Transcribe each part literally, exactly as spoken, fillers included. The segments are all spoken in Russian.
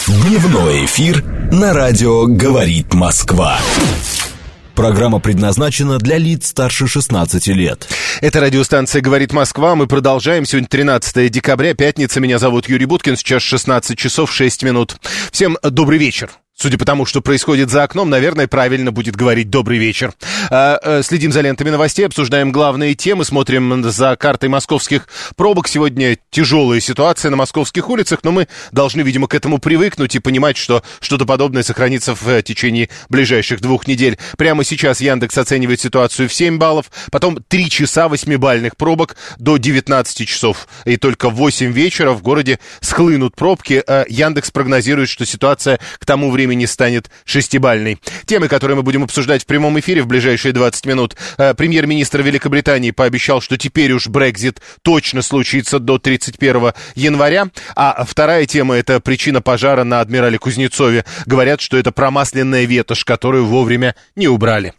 Дневной эфир на радио «Говорит Москва». Программа предназначена для лиц старше шестнадцати лет. Это радиостанция «Говорит Москва». Мы продолжаем. Сегодня тринадцатое декабря, пятница. Меня зовут Юрий Буткин. Сейчас шестнадцать часов шесть минут. Всем добрый вечер. Судя по тому, что происходит за окном, наверное, правильно будет говорить «добрый вечер». Следим за лентами новостей, обсуждаем главные темы, смотрим за картой московских пробок. Сегодня тяжелая ситуация на московских улицах, но мы должны, видимо, к этому привыкнуть и понимать, что что-то подобное сохранится в течение ближайших двух недель. Прямо сейчас Яндекс оценивает ситуацию в семь баллов, потом три часа восьмибалльных пробок до девятнадцати часов. И только в восемь вечера в городе схлынут пробки. Яндекс прогнозирует, что ситуация к тому времени не станет шестибалльной. Темы, которые мы будем обсуждать в прямом эфире в ближайшие двадцать минут. Премьер-министр Великобритании пообещал, что теперь уж Брексит точно случится до тридцать первого января. А вторая тема — это причина пожара на Адмирале Кузнецове. Говорят, что это промасленная ветошь, которую вовремя не убрали.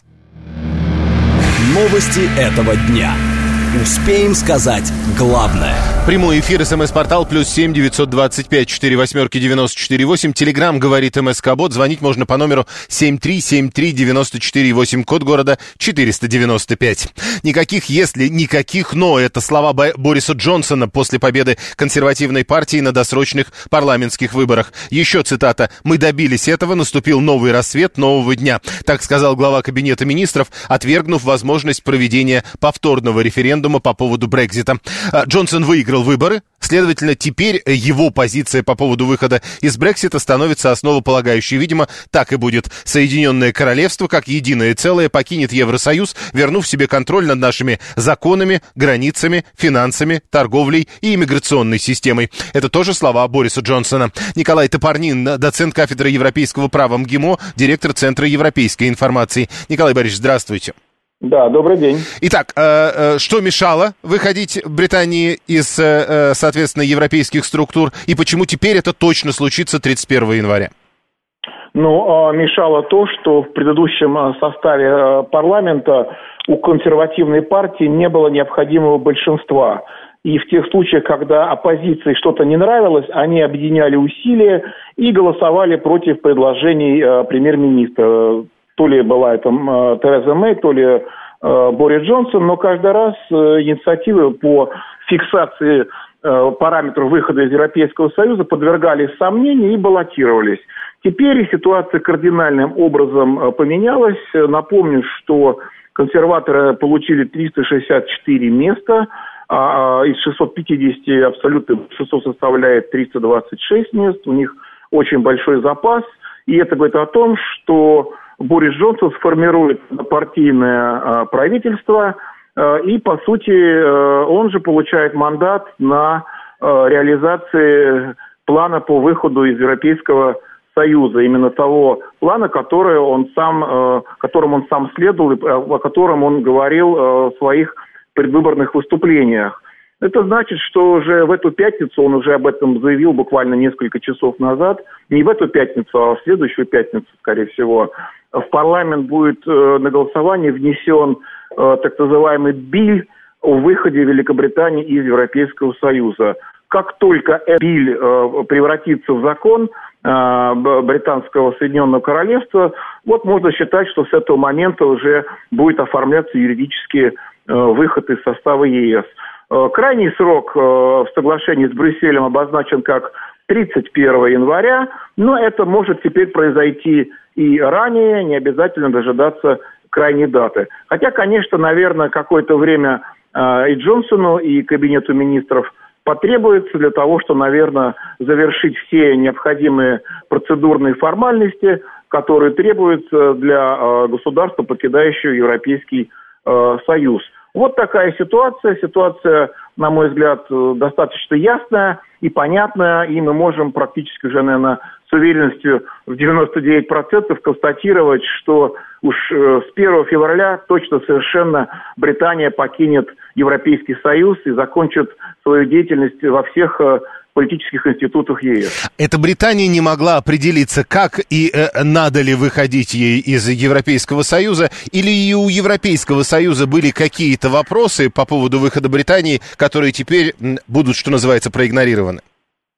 Новости этого дня. Успеем сказать главное. Прямой эфир, смс-портал, плюс семь девятьсот двадцать пять четыре восьмерки девяносто четыре восемь. Телеграм «Говорит МСК-бот». Звонить можно по номеру семь три семь три девяносто четыре восемь, код города четыреста девяносто пять. Никаких «если», никаких «но». Это слова Бориса Джонсона после победы консервативной партии на досрочных парламентских выборах. Еще цитата: «Мы добились этого, наступил новый рассвет нового дня». Так сказал глава Кабинета министров, отвергнув возможность проведения повторного референдума по поводу Брексита. Джонсон выиграл выборы, следовательно, теперь его позиция по поводу выхода из Брексита становится основополагающей. Видимо, так и будет. Соединенное Королевство, как единое целое, покинет Евросоюз, вернув себе контроль над нашими законами, границами, финансами, торговлей и иммиграционной системой. Это тоже слова Бориса Джонсона. Николай Топорнин, доцент кафедры европейского права МГИМО, директор Центра европейской информации. Николай Борисович, здравствуйте. Да, добрый день. Итак, э, э, что мешало выходить Британии из, э, соответственно, европейских структур, и почему теперь это точно случится тридцать первого января? Ну, мешало то, что в предыдущем составе парламента у консервативной партии не было необходимого большинства. И в тех случаях, когда оппозиции что-то не нравилось, они объединяли усилия и голосовали против предложений премьер-министра. То ли была это Тереза Мэй, то ли э, Борис Джонсон, но каждый раз э, инициативы по фиксации э, параметров выхода из Европейского Союза подвергались сомнению и баллотировались. Теперь ситуация кардинальным образом э, поменялась. Напомню, что консерваторы получили триста шестьдесят четыре места, а из шестисот пятидесяти абсолютное большинство составляет триста двадцать шесть мест. У них очень большой запас, и это говорит о том, что Борис Джонсон сформирует партийное э, правительство, э, и, по сути, э, он же получает мандат на э, реализацию плана по выходу из Европейского Союза, именно того плана, который он сам, э, которым он сам следовал и о котором он говорил э, в своих предвыборных выступлениях. Это значит, что уже в эту пятницу, он уже об этом заявил буквально несколько часов назад, не в эту пятницу, а в следующую пятницу, скорее всего, в парламент будет э, на голосование внесен э, так называемый биль о выходе Великобритании из Европейского Союза. Как только этот биль э, превратится в закон э, британского Соединенного Королевства, вот можно считать, что с этого момента уже будет оформляться юридически э, выход из состава ЕС. Крайний срок в соглашении с Брюсселем обозначен как тридцать первого января, но это может теперь произойти и ранее, не обязательно дожидаться крайней даты. Хотя, конечно, наверное, какое-то время и Джонсону, и Кабинету министров потребуется для того, чтобы, наверное, завершить все необходимые процедурные формальности, которые требуются для государства, покидающего Европейский Союз. Вот такая ситуация. Ситуация, на мой взгляд, достаточно ясная и понятная, и мы можем практически уже, наверное, с уверенностью в девяносто девять процентов констатировать, что уж с первого февраля точно совершенно Британия покинет Европейский Союз и закончит свою деятельность во всех политических институтах ЕС. Эта Британия не могла определиться, как и э, надо ли выходить ей из Европейского Союза, или и у Европейского Союза были какие-то вопросы по поводу выхода Британии, которые теперь будут, что называется, проигнорированы?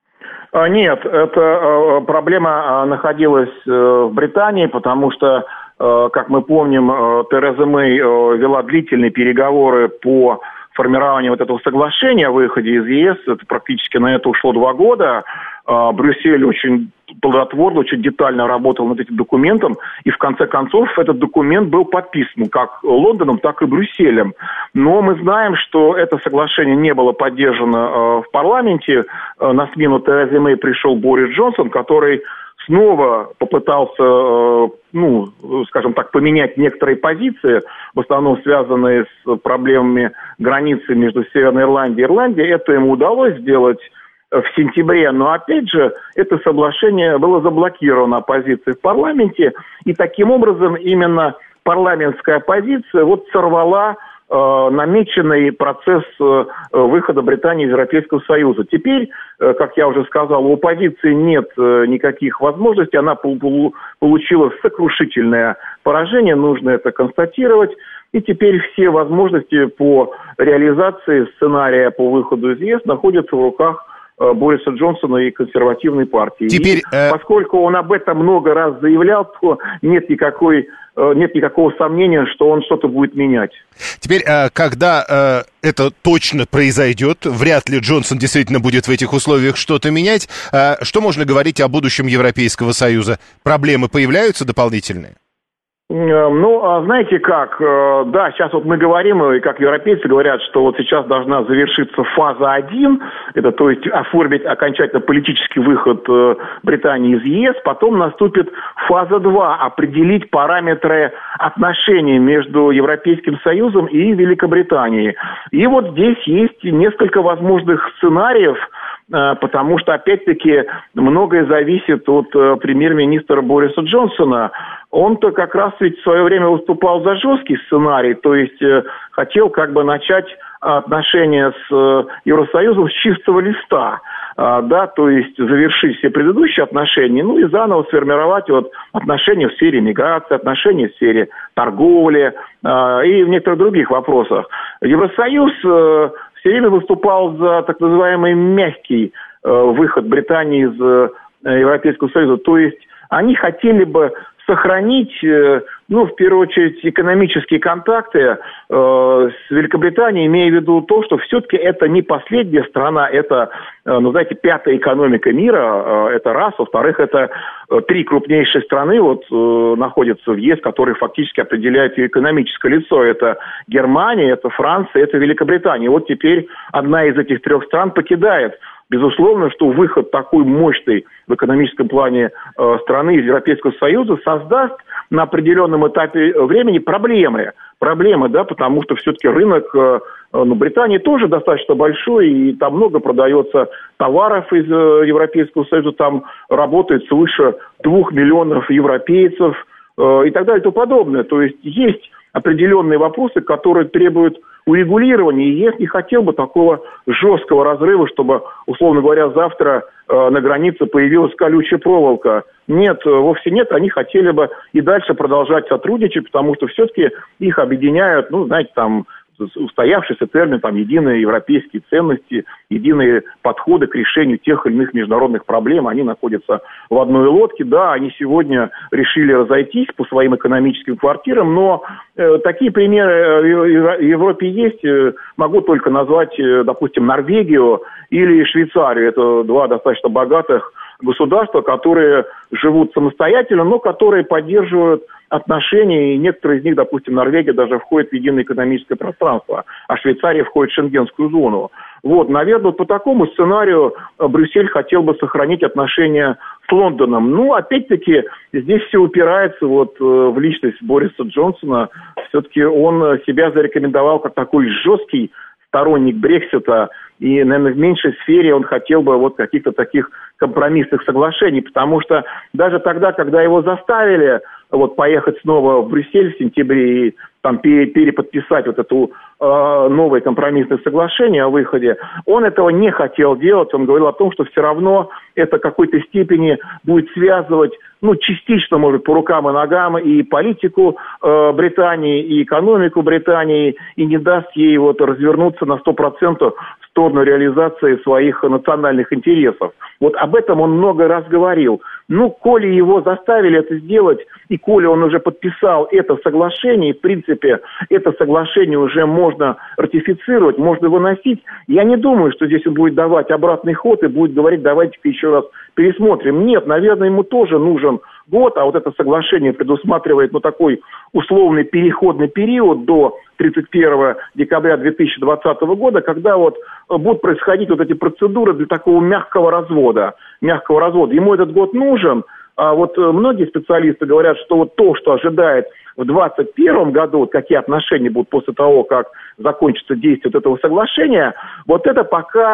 Нет, эта проблема находилась в Британии, потому что, как мы помним, Тереза Мэй вела длительные переговоры по формированию вот этого соглашения о выходе из ЕС. Это практически на это ушло два года. Брюссель очень плодотворно, очень детально работал над этим документом, и в конце концов этот документ был подписан как Лондоном, так и Брюсселем. Но мы знаем, что это соглашение не было поддержано э, в парламенте. Э, на смену Терезе Мэй пришел Борис Джонсон, который снова попытался, э, ну, скажем так, поменять некоторые позиции, в основном связанные с проблемами границы между Северной Ирландией и Ирландией. Это ему удалось сделать в сентябре, но опять же это соглашение было заблокировано оппозицией в парламенте, и таким образом именно парламентская оппозиция вот сорвала э, намеченный процесс э, выхода Британии из Европейского Союза. Теперь, э, как я уже сказал, у оппозиции нет э, никаких возможностей, она пол- получила сокрушительное поражение, нужно это констатировать. И теперь все возможности по реализации сценария по выходу из ЕС находятся в руках Бориса Джонсона и консервативной партии. Теперь, и поскольку он об этом много раз заявлял, то нет никакой, нет никакого сомнения, что он что-то будет менять. Теперь, когда это точно произойдет, вряд ли Джонсон действительно будет в этих условиях что-то менять, что можно говорить о будущем Европейского Союза? Проблемы появляются дополнительные? Ну, знаете как, да, сейчас вот мы говорим, и как европейцы говорят, что вот сейчас должна завершиться фаза один, это то есть оформить окончательно политический выход Британии из ЕС, потом наступит фаза два, определить параметры отношений между Европейским Союзом и Великобританией. И вот здесь есть несколько возможных сценариев, потому что, опять-таки, многое зависит от премьер-министра Бориса Джонсона. Он-то как раз ведь в свое время выступал за жесткий сценарий, то есть э, хотел как бы начать отношения с э, Евросоюзом с чистого листа, э, да, то есть завершить все предыдущие отношения, ну и заново сформировать вот отношения в сфере миграции, отношения в сфере торговли э, и в некоторых других вопросах. Евросоюз э, все время выступал за так называемый мягкий э, выход Британии из э, Европейского Союза, то есть они хотели бы сохранить, ну, в первую очередь, экономические контакты э, с Великобританией, имея в виду то, что все-таки это не последняя страна, это, э, ну, знаете, пятая экономика мира, э, это раз. Во-вторых, это э, три крупнейшие страны вот, э, находятся в ЕС, которые фактически определяют ее экономическое лицо. Это Германия, это Франция, это Великобритания. Вот теперь одна из этих трех стран покидает. Безусловно, что выход такой мощной в экономическом плане э, страны из Европейского Союза создаст на определенном этапе времени проблемы. Проблемы, да, потому что все-таки рынок э, ну, Британии тоже достаточно большой, и там много продается товаров из э, Европейского Союза, там работает свыше двух миллионов европейцев э, и так далее и тому подобное. То есть есть определенные вопросы, которые требуют урегулирования, и ЕС не хотел бы такого жесткого разрыва, чтобы, условно говоря, завтра э, на границе появилась колючая проволока. Нет, вовсе нет, они хотели бы и дальше продолжать сотрудничать, потому что все-таки их объединяют, ну, знаете, там, устоявшийся термин, там, единые европейские ценности, единые подходы к решению тех или иных международных проблем, они находятся в одной лодке. Да, они сегодня решили разойтись по своим экономическим квартирам, но э, такие примеры в Европе есть. Могу только назвать, э, допустим, Норвегию или Швейцарию. Это два достаточно богатых государства, которые живут самостоятельно, но которые поддерживают отношения, и некоторые из них, допустим, Норвегия даже входит в единое экономическое пространство, а Швейцария входит в Шенгенскую зону. Вот, наверное, вот по такому сценарию Брюссель хотел бы сохранить отношения с Лондоном. Ну, опять-таки, здесь все упирается вот в личность Бориса Джонсона. Все-таки он себя зарекомендовал как такой жесткий сторонник Брексита, и, наверное, в меньшей сфере он хотел бы вот каких-то таких компромиссных соглашений, потому что даже тогда, когда его заставили вот поехать снова в Брюссель в сентябре и там переподписать вот это э, новое компромиссное соглашение о выходе, он этого не хотел делать. Он говорил о том, что все равно это в какой-то степени будет связывать, ну, частично, может, по рукам и ногам и политику э, Британии, и экономику Британии, и не даст ей вот развернуться на сто процентов в в сторону реализации своих национальных интересов. Вот об этом он много раз говорил. Ну, коли его заставили это сделать, и коли он уже подписал это соглашение, в принципе, это соглашение уже можно ратифицировать, можно выносить, я не думаю, что здесь он будет давать обратный ход и будет говорить, давайте-ка еще раз пересмотрим. Нет, наверное, ему тоже нужен год, а вот это соглашение предусматривает, ну, такой условный переходный период до тридцать первого декабря две тысячи двадцатого года, когда вот будут происходить вот эти процедуры для такого мягкого развода, мягкого развода. Ему этот год нужен, а вот многие специалисты говорят, что вот то, что ожидает в двадцать первом году, вот какие отношения будут после того, как закончится действие вот этого соглашения, вот это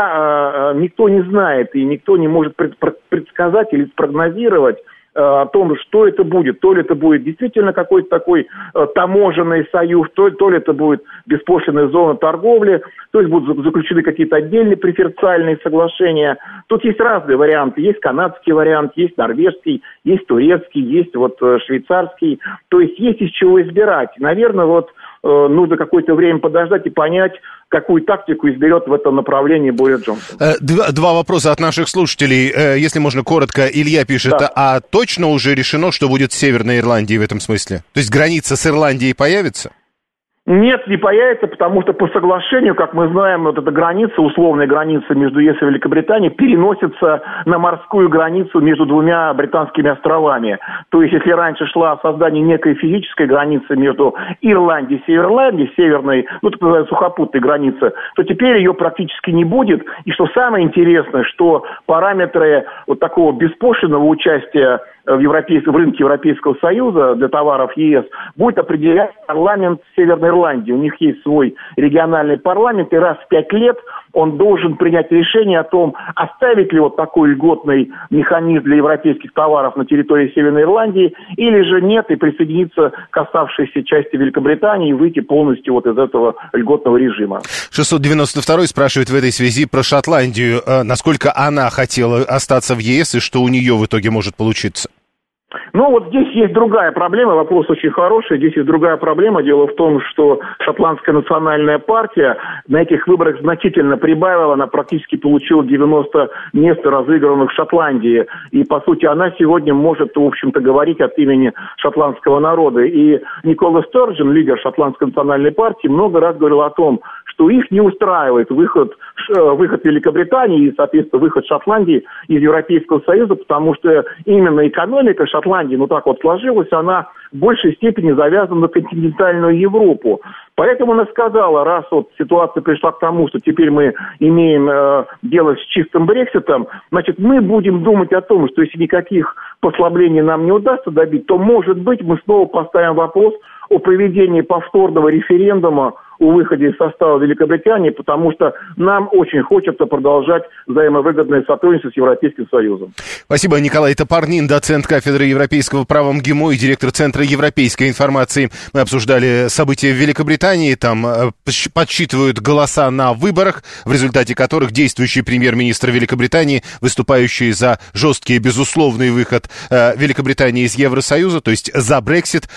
пока э, никто не знает и никто не может пред, предсказать или спрогнозировать о том, что это будет. То ли это будет действительно какой-то такой э, таможенный союз, то, то ли это будет беспошлинная зона торговли, то есть будут заключены какие-то отдельные преференциальные соглашения. Тут есть разные варианты. Есть канадский вариант, есть норвежский, есть турецкий, есть вот э, швейцарский. То есть есть из чего избирать. Наверное, вот э, нужно какое-то время подождать и понять, какую тактику изберет в этом направлении Борис Джонсон. Два, два вопроса от наших слушателей. Если можно коротко, Илья пишет, да. А точно уже решено, что будет с Северной Ирландией в этом смысле? То есть граница с Ирландией появится? Нет, не появится, потому что по соглашению, как мы знаем, вот эта граница, условная граница между ЕС и Великобританией, переносится на морскую границу между двумя британскими островами. То есть, если раньше шла создание некой физической границы между Ирландией и Северной Ирландией, северной, ну, так называемой сухопутной границы, то теперь ее практически не будет. И что самое интересное, что параметры вот такого беспошлинного участия в, европейском, в рынке Европейского Союза для товаров ЕС будет определять парламент Северной Ирландии. У них есть свой региональный парламент, и раз в пять лет он должен принять решение о том, оставить ли вот такой льготный механизм для европейских товаров на территории Северной Ирландии, или же нет, и присоединиться к оставшейся части Великобритании и выйти полностью вот из этого льготного режима. шестьсот девяносто второй спрашивает в этой связи про Шотландию. Насколько она хотела остаться в ЕС и что у нее в итоге может получиться? Ну, вот здесь есть другая проблема, вопрос очень хороший, здесь есть другая проблема. Дело в том, что Шотландская национальная партия на этих выборах значительно прибавила, она практически получила девяносто мест, разыгранных в Шотландии. И, по сути, она сегодня может, в общем-то, говорить от имени шотландского народа. И Никола Стерджен, лидер Шотландской национальной партии, много раз говорил о том, что их не устраивает выход, выход Великобритании и, соответственно, выход Шотландии из Европейского Союза, потому что именно экономика Шотландии, ну так вот сложилась, она в большей степени завязана на континентальную Европу. Поэтому она сказала, раз вот ситуация пришла к тому, что теперь мы имеем э, дело с чистым Брекситом, значит, мы будем думать о том, что если никаких послаблений нам не удастся добить, то, может быть, мы снова поставим вопрос о проведении повторного референдума о выходе из состава Великобритании, потому что нам очень хочется продолжать взаимовыгодное сотрудничество с Европейским Союзом. Спасибо, Николай Топорнин, доцент кафедры европейского права МГИМО и директор Центра европейской информации. Мы обсуждали события в Великобритании, там подсчитывают голоса на выборах, в результате которых действующий премьер-министр Великобритании, выступающий за жесткий безусловный выход Великобритании из Евросоюза, то есть за Брексит,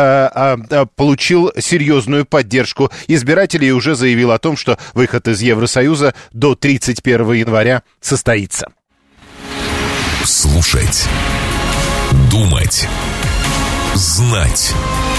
получил серьезную поддержку избирателей и уже заявил о том, что выход из Евросоюза до тридцать первого января состоится. Слушать, думать, знать.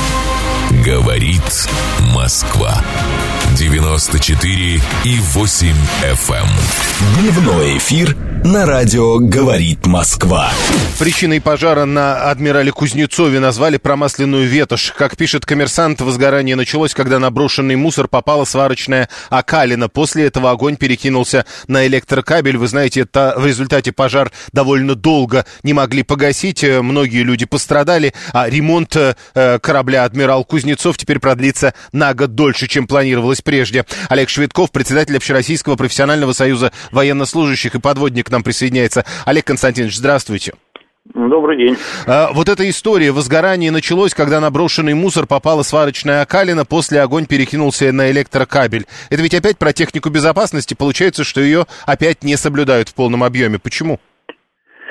Говорит Москва. девяносто четыре и восемь эф эм. Дневной эфир на радио «Говорит Москва». Причиной пожара на Адмирале Кузнецове назвали промасленную ветошь. Как пишет «Коммерсант», возгорание началось, когда на брошенный мусор попала сварочная окалина. После этого огонь перекинулся на электрокабель. Вы знаете, это в результате пожар довольно долго не могли погасить. Многие люди пострадали, а ремонт э, корабля «Адмирал Кузнецов» теперь продлится на год дольше, чем планировалось прежде. Олег Шведков, председатель Общероссийского профессионального союза военнослужащих и подводник, к нам присоединяется. Олег Константинович, здравствуйте. Добрый день. А, вот эта история, возгорание началось, когда на брошенный мусор попала сварочная окалина, после огонь перекинулся на электрокабель. Это ведь опять про технику безопасности, получается, что ее опять не соблюдают в полном объеме. Почему?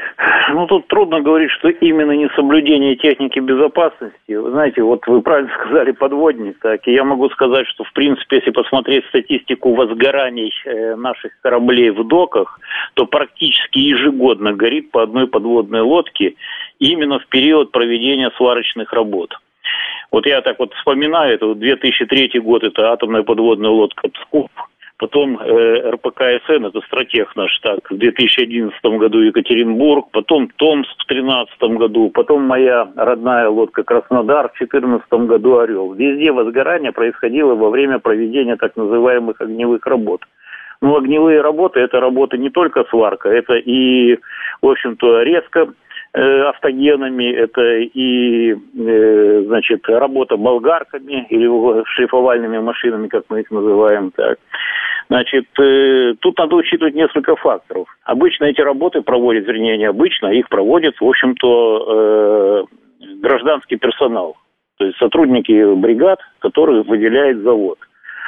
Ну, тут трудно говорить, что именно несоблюдение техники безопасности. Вы знаете, вот вы правильно сказали, подводник, так, и я могу сказать, что, в принципе, если посмотреть статистику возгораний э, наших кораблей в доках, то практически ежегодно горит по одной подводной лодке именно в период проведения сварочных работ. Вот я так вот вспоминаю, это две тысячи третий год, это атомная подводная лодка «Псков». Потом э, РПК-СН, это стратег наш, так, в две тысячи одиннадцатом году Екатеринбург, потом Томск в две тысячи тринадцатом году, потом моя родная лодка Краснодар в две тысячи четырнадцатом году Орел. Везде возгорание происходило во время проведения так называемых огневых работ. Ну, огневые работы, это работа не только сварка, это и, в общем-то, резко автогенами, это и, э, значит, работа болгарками или шлифовальными машинами, как мы их называем, так. Значит, э, тут надо учитывать несколько факторов. Обычно эти работы проводят, вернее, не обычно, их проводит, в общем-то, э, гражданский персонал, то есть сотрудники бригад, которых выделяет завод.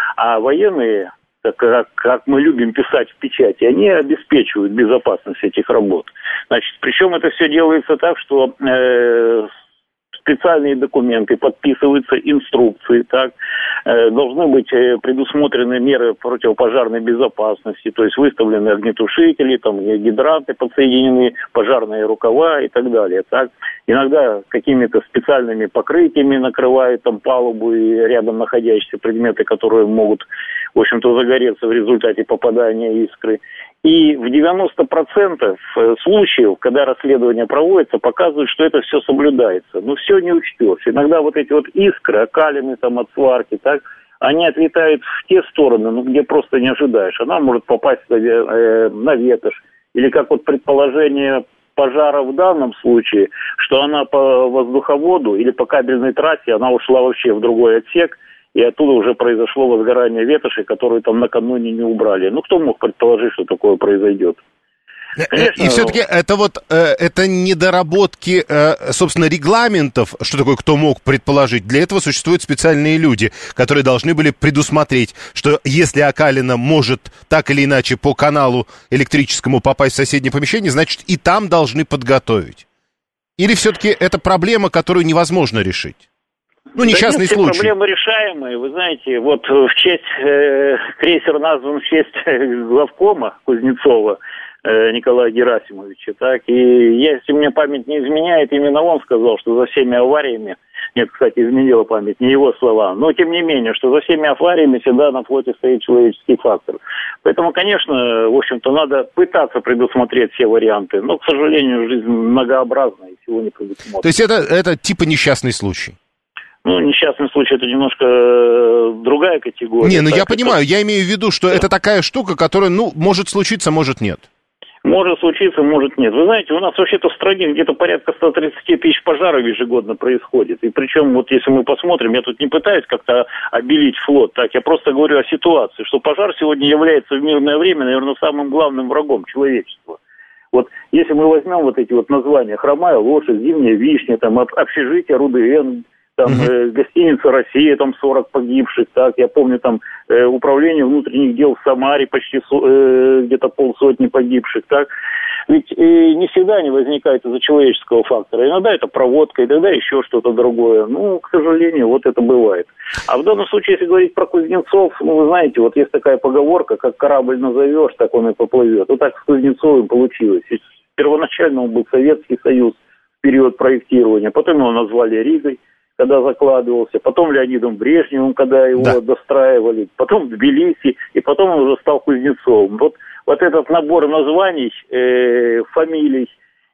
А военные, так как, как мы любим писать в печати, они обеспечивают безопасность этих работ. Значит, причем это все делается так, что э, специальные документы подписываются, инструкции, так, э, должны быть э, предусмотрены меры противопожарной безопасности, то есть выставлены огнетушители, там, гидранты подсоединены, пожарные рукава и так далее, так. Иногда какими-то специальными покрытиями накрывают там палубу и рядом находящиеся предметы, которые могут, в общем-то, загореться в результате попадания искры. И в девяносто процентов случаев, когда расследование проводится, показывают, что это все соблюдается. Но все не учтешь. Иногда вот эти вот искры, окалины там от сварки, так, они отлетают в те стороны, ну, где просто не ожидаешь. Она может попасть э, на ветошь. Или как вот предположение пожара в данном случае, что она по воздуховоду или по кабельной трассе, она ушла вообще в другой отсек, и оттуда уже произошло возгорание ветоши, которые там накануне не убрали. Ну, кто мог предположить, что такое произойдет? Конечно, и все-таки это вот, это недоработки, собственно, регламентов, что такое кто мог предположить. Для этого существуют специальные люди, которые должны были предусмотреть, что если окалина может так или иначе по каналу электрическому попасть в соседнее помещение, значит и там должны подготовить. Или все-таки это проблема, которую невозможно решить? Ну, несчастный да нет, случай. Все проблемы решаемые. Вы знаете, вот в честь, э, крейсер назван в честь главкома Кузнецова э, Николая Герасимовича, так, и если мне память не изменяет, именно он сказал, что за всеми авариями, нет, кстати, изменила память, не его слова, но тем не менее, что за всеми авариями всегда на флоте стоит человеческий фактор. Поэтому, конечно, в общем-то, надо пытаться предусмотреть все варианты, но, к сожалению, жизнь многообразна и всего не предусмотрено. То есть это, это типа несчастный случай? Ну, несчастный случай — это немножко другая категория. Не, ну так, я это... понимаю, я имею в виду, что да. это такая штука, которая, ну, может случиться, может нет. Может случиться, может нет. Вы знаете, у нас вообще-то в стране где-то порядка сто тридцать тысяч пожаров ежегодно происходит. И причем, вот если мы посмотрим, я тут не пытаюсь как-то обелить флот, так, я просто говорю о ситуации, что пожар сегодня является в мирное время, наверное, самым главным врагом человечества. Вот если мы возьмем вот эти вот названия: «Хромая лошадь», «Зимняя вишня», там, «Общежитие РУДН», там, mm-hmm. э, гостиница «Россия», там сорок погибших, так, я помню, там, э, управление внутренних дел в Самаре, почти со, э, где-то полсотни погибших, так. Ведь э, не всегда они возникают из-за человеческого фактора. Иногда это проводка, иногда еще что-то другое. Ну, к сожалению, вот это бывает. А в данном случае, если говорить про Кузнецов, ну, вы знаете, вот есть такая поговорка: как корабль назовешь, так он и поплывет. Вот так с Кузнецовым получилось. Первоначально он был Советский Союз в период проектирования, потом его назвали Ригой, когда закладывался, потом Леонидом Брежневым, когда его да. достраивали, потом Тбилиси, и потом он уже стал Кузнецовым. Вот, вот этот набор названий, э, фамилий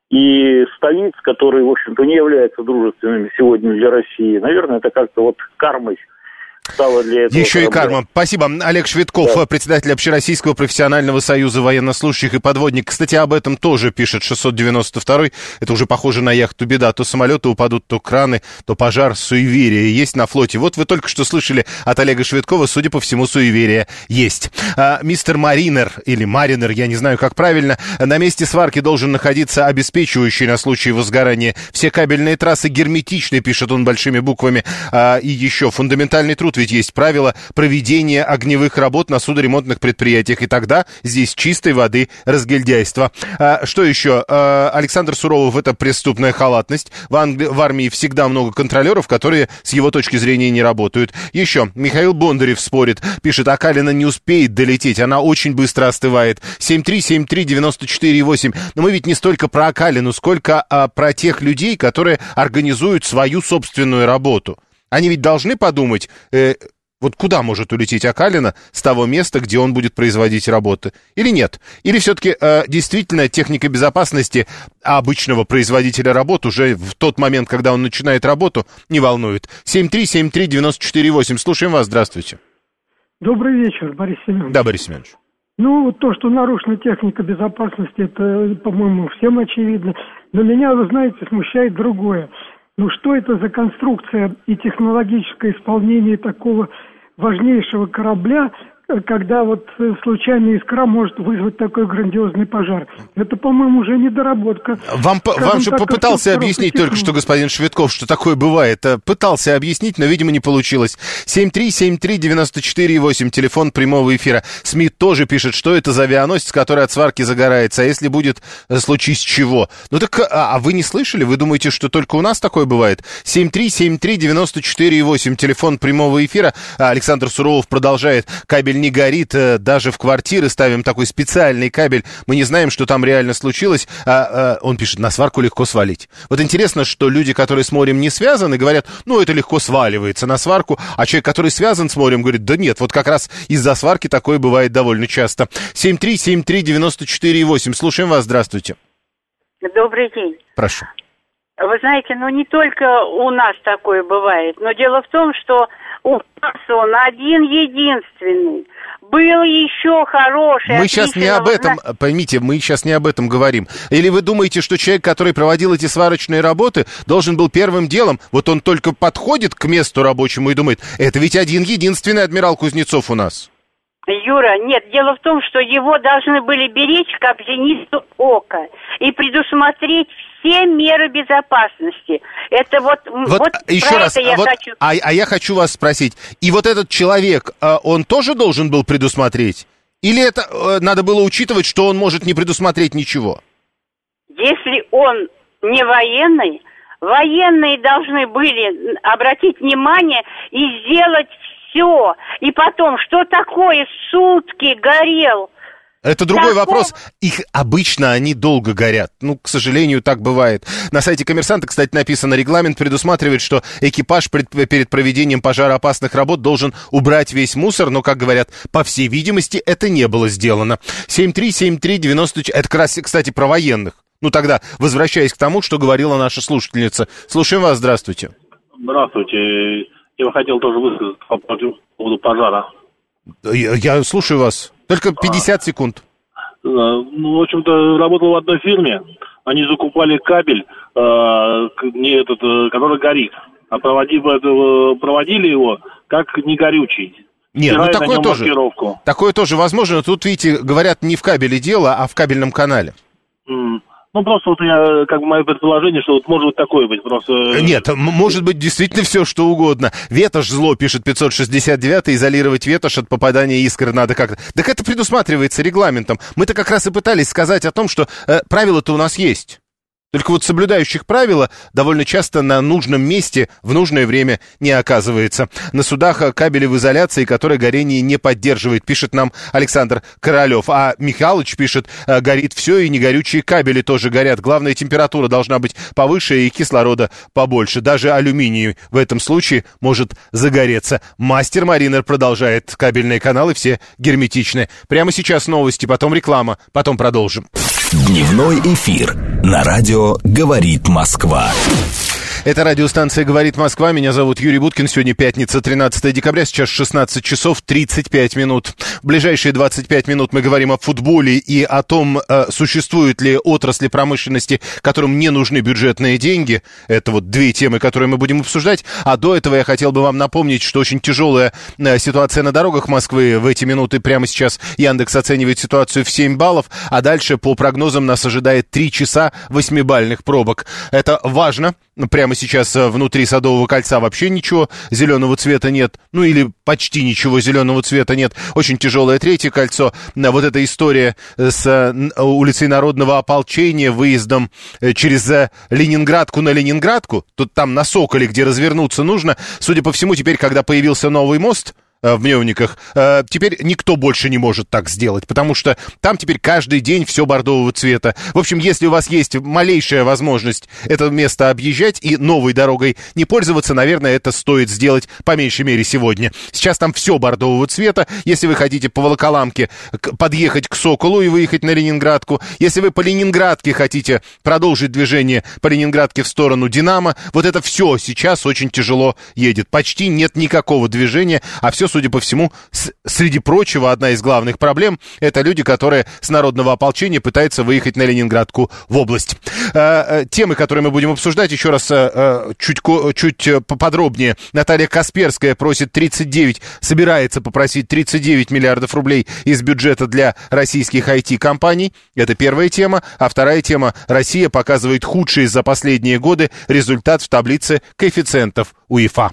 и столиц, которые, в общем-то, не являются дружественными сегодня для России, наверное, это как-то вот кармой стало для этого. Еще и карма. Спасибо. Олег Швидков, да. председатель Общероссийского профессионального союза военнослужащих и подводник. Кстати, об этом тоже пишет шестьсот девяносто второй. Это уже похоже на яхту «Беда». То самолеты упадут, то краны, то пожар, суеверие есть на флоте. Вот вы только что слышали от Олега Швидкова, судя по всему, суеверие есть. А, мистер Маринер, или Маринер, я не знаю, как правильно, на месте сварки должен находиться обеспечивающий на случай возгорания все кабельные трассы герметичны, пишет он большими буквами. А, и еще фундаментальный труд тут ведь есть правила проведения огневых работ на судоремонтных предприятиях, и тогда здесь чистой воды разгильдяйство. А, что еще? А, Александр Суровов — это преступная халатность. В, Англи... в армии всегда много контролеров, которые с его точки зрения не работают. Еще Михаил Бондарев спорит, пишет: Акалина не успеет долететь, она очень быстро остывает. семь три семь три девяносто четыре восемь. Но мы ведь не столько про Акалину, сколько а, про тех людей, которые организуют свою собственную работу. Они ведь должны подумать, э, вот куда может улететь Акалина с того места, где он будет производить работы, или нет? Или все-таки э, действительно техника безопасности обычного производителя работ уже в тот момент, когда он начинает работу, не волнует? семь три семь три девяносто четыре восемь. Слушаем вас, здравствуйте. Добрый вечер, Борис Семенович. Да, Борис Семенович. Ну, то, что нарушена техника безопасности, это, по-моему, всем очевидно. Но меня, вы знаете, смущает другое. Ну, что это за конструкция и технологическое исполнение такого важнейшего корабля, когда вот случайная искра может вызвать такой грандиозный пожар? Это, по-моему, уже недоработка. Вам, вам же попытался объяснить только что господин Швидков, что такое бывает. Пытался объяснить, но, видимо, не получилось. семь три семь три девяносто четыре восемь, телефон прямого эфира. Смит тоже пишет, что это за авианосец, который от сварки загорается, а если будет случись чего? Ну так, а, а вы не слышали? Вы думаете, что только у нас такое бывает? семь три семь три девяносто четыре восемь, телефон прямого эфира. Александр Суровов продолжает. Кабель не горит, даже в квартиры ставим такой специальный кабель, мы не знаем, что там реально случилось, а, а, он пишет, на сварку легко свалить. Вот интересно, что люди, которые с морем не связаны, говорят, ну, это легко сваливается на сварку, а человек, который связан с морем, говорит, да нет, вот как раз из-за сварки такое бывает довольно часто. семь три семь три девяносто четыре восемь, слушаем вас, здравствуйте. Добрый день. Прошу. Вы знаете, ну, не только у нас такое бывает, но дело в том, что у нас он один-единственный. Был еще хороший. Мы сейчас не об этом, поймите, мы сейчас не об этом говорим. Или вы думаете, что человек, который проводил эти сварочные работы, должен был первым делом, вот он только подходит к месту рабочему и думает, это ведь один-единственный адмирал Кузнецов у нас. Юра, нет, дело в том, что его должны были беречь как зеницу ока и предусмотреть все меры безопасности. Это вот, вот, вот еще раз, я вот, хочу. А, а я хочу вас спросить, и вот этот человек, он тоже должен был предусмотреть? Или это надо было учитывать, что он может не предусмотреть ничего? Если он не военный, военные должны были обратить внимание и сделать все. И потом, что такое сутки горел? Это другой Такого... вопрос. Их обычно они долго горят. Ну, к сожалению, так бывает. На сайте «Коммерсанта», кстати, написано, регламент предусматривает, что экипаж пред, перед проведением пожароопасных работ должен убрать весь мусор, но, как говорят, по всей видимости, это не было сделано. семь три семь три девяносто... Это как раз, кстати, про военных. Ну, тогда, возвращаясь к тому, что говорила наша слушательница. Слушаем вас, здравствуйте. Здравствуйте. Я бы хотел тоже высказаться по поводу пожара. Я, я слушаю вас. Только пятьдесят а, секунд. Ну, в общем-то, работал в одной фирме. Они закупали кабель, э, не этот, э, который горит. А проводив, э, проводили его как негорючий. Нет, ну такое тоже, такое тоже возможно. Тут, видите, говорят, не в кабеле дело, а в кабельном канале. Mm. Ну, просто вот я, как бы, мое предположение, что вот может такое быть, просто... Нет, может быть действительно все, что угодно. Ветошь зло, пишет пятьсот шестьдесят девять, изолировать ветошь от попадания искр надо как-то. Так это предусматривается регламентом. Мы-то как раз и пытались сказать о том, что э, правила-то у нас есть. Только вот соблюдающих правила довольно часто на нужном месте в нужное время не оказывается. На судах кабели в изоляции, которые горение не поддерживает, пишет нам Александр Королев. А Михалыч пишет, горит все, и негорючие кабели тоже горят. Главная температура должна быть повыше и кислорода побольше. Даже алюминий в этом случае может загореться. Мастер Маринер продолжает. Кабельные каналы все герметичны. Прямо сейчас новости, потом реклама, потом продолжим. Дневной эфир на радио «Говорит Москва». Это радиостанция «Говорит Москва». Меня зовут Юрий Буткин. Сегодня пятница, тринадцатое декабря. Сейчас шестнадцать часов тридцать пять минут. В ближайшие двадцать пять минут мы говорим о футболе и о том, существуют ли отрасли промышленности, которым не нужны бюджетные деньги. Это вот две темы, которые мы будем обсуждать. А до этого я хотел бы вам напомнить, что очень тяжелая ситуация на дорогах Москвы. В эти минуты прямо сейчас Яндекс оценивает ситуацию в семь баллов, а дальше по прогнозам нас ожидает три часа восьмибалльных пробок. Это важно. Прямо прямо сейчас внутри Садового кольца вообще ничего зеленого цвета нет, ну или почти ничего зеленого цвета нет. Очень тяжелое третье кольцо. Вот эта история с улицей Народного ополчения, выездом через Ленинградку на Ленинградку, тут там на Соколе, где развернуться нужно. Судя по всему, теперь, когда появился новый мост в Мневниках, теперь никто больше не может так сделать, потому что там теперь каждый день все бордового цвета. В общем, если у вас есть малейшая возможность это место объезжать и новой дорогой не пользоваться, наверное, это стоит сделать по меньшей мере сегодня. Сейчас там все бордового цвета. Если вы хотите по Волоколамке подъехать к Соколу и выехать на Ленинградку, если вы по Ленинградке хотите продолжить движение по Ленинградке в сторону Динамо, вот это все сейчас очень тяжело едет. Почти нет никакого движения, а все, судя по всему, с, среди прочего, одна из главных проблем — это люди, которые с Народного ополчения пытаются выехать на Ленинградку в область. Э, э, темы, которые мы будем обсуждать, еще раз э, чуть, чуть поподробнее. Наталья Касперская просит тридцать девять, собирается попросить тридцать девять миллиардов рублей из бюджета для российских ай ти-компаний. Это первая тема. А вторая тема — Россия показывает худший за последние годы результат в таблице коэффициентов УЕФА.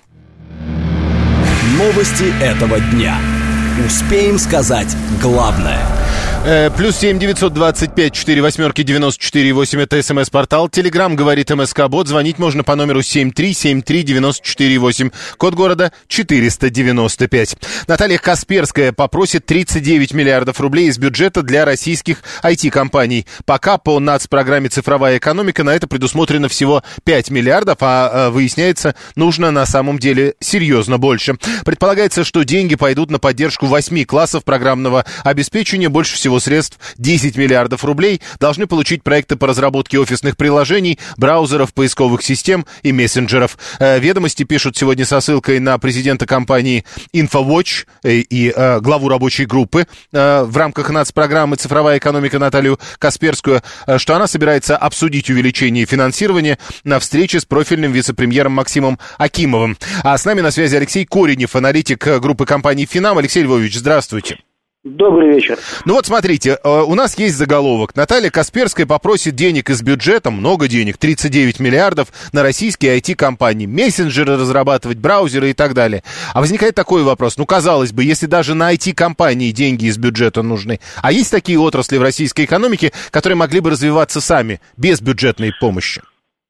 Новости этого дня. Успеем сказать главное. Э, плюс семь девятьсот двадцать пять четыре восьмерки девяносто четыре восемь. Это смс-портал. Телеграм говорит МСК-бот. Звонить можно по номеру семь три семь три девяносто четыре восемь. Код города четыреста девяносто пять. Наталья Касперская попросит тридцать девять миллиардов рублей из бюджета для российских ай ти-компаний. Пока по нацпрограмме «Цифровая экономика» на это предусмотрено всего пять миллиардов, а выясняется, нужно на самом деле серьезно больше. Предполагается, что деньги пойдут на поддержку восьми классов программного обеспечения. Больше всего средств, десять миллиардов рублей, должны получить проекты по разработке офисных приложений, браузеров, поисковых систем и мессенджеров. Ведомости пишут сегодня со ссылкой на президента компании InfoWatch и главу рабочей группы в рамках нацпрограммы «Цифровая экономика» Наталью Касперскую, что она собирается обсудить увеличение финансирования на встрече с профильным вице-премьером Максимом Акимовым. А с нами на связи Алексей Коренев, аналитик группы компании «Финам». Алексей Львович, здравствуйте. Добрый вечер. Ну вот смотрите, у нас есть заголовок. Наталья Касперская попросит денег из бюджета, много денег, тридцать девять миллиардов, на российские ай ти-компании, мессенджеры разрабатывать, браузеры и так далее. А возникает такой вопрос. Ну, казалось бы, если даже на ай ти-компании деньги из бюджета нужны, а есть такие отрасли в российской экономике, которые могли бы развиваться сами, без бюджетной помощи?